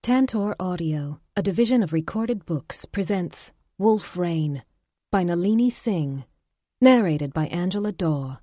Tantor Audio, a division of Recorded Books, presents Wolf Rain by Nalini Singh, narrated by Angela Daw.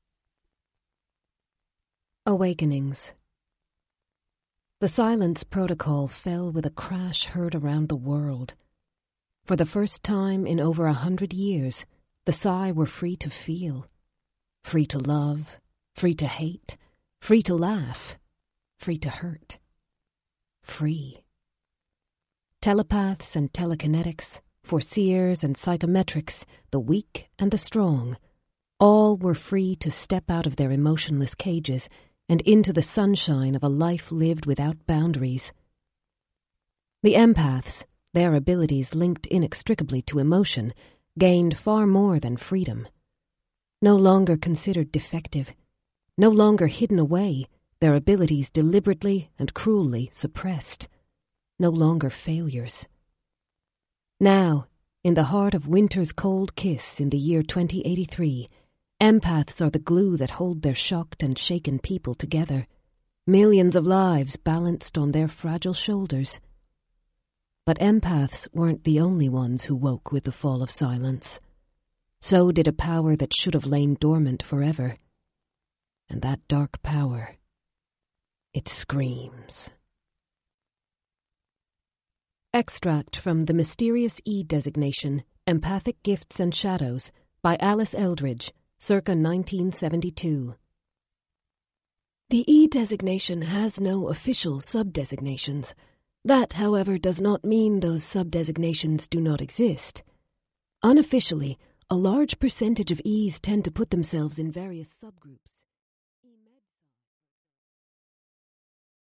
Awakenings. The silence protocol fell with a crash heard around the world. For the first time in over 100 years, the Psi were free to feel, free to love, free to hate, free to laugh, free to hurt. Free. Telepaths and telekinetics, foreseers and psychometrics, the weak and the strong, all were free to step out of their emotionless cages and into the sunshine of a life lived without boundaries. The empaths, their abilities linked inextricably to emotion, gained far more than freedom. No longer considered defective, no longer hidden away, their abilities deliberately and cruelly suppressed, no longer failures. Now, in the heart of winter's cold kiss in the year 2083, empaths are the glue that hold their shocked and shaken people together, millions of lives balanced on their fragile shoulders. But empaths weren't the only ones who woke with the fall of silence. So did a power that should have lain dormant forever. And that dark power, it screams. Extract from The Mysterious E Designation, Empathic Gifts and Shadows by Alice Eldridge, circa 1972. The E designation has no official subdesignations. That, however, does not mean those subdesignations do not exist. Unofficially, a large percentage of E's tend to put themselves in various subgroups.